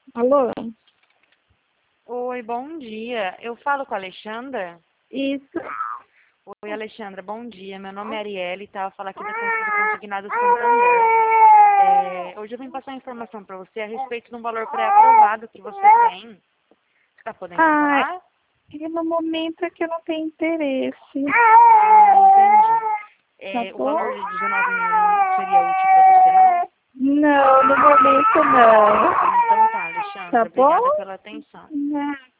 Alô? Oi, bom dia. Eu falo com a Alexandra? Isso. Oi, Alexandra, bom dia. Meu nome é Arielle, tá? Eu falo aqui do Consignado Santander. Hoje eu vim passar informação para você a respeito de um valor pré-aprovado que você tem. Você está podendo Ah, falar? no momento é que eu não tenho interesse. Entendi. Tá O bom? valor de 19 mil seria útil para você, não? Não, no momento não. Então tá, Tá Alexandra. bom? Obrigada pela atenção. Não.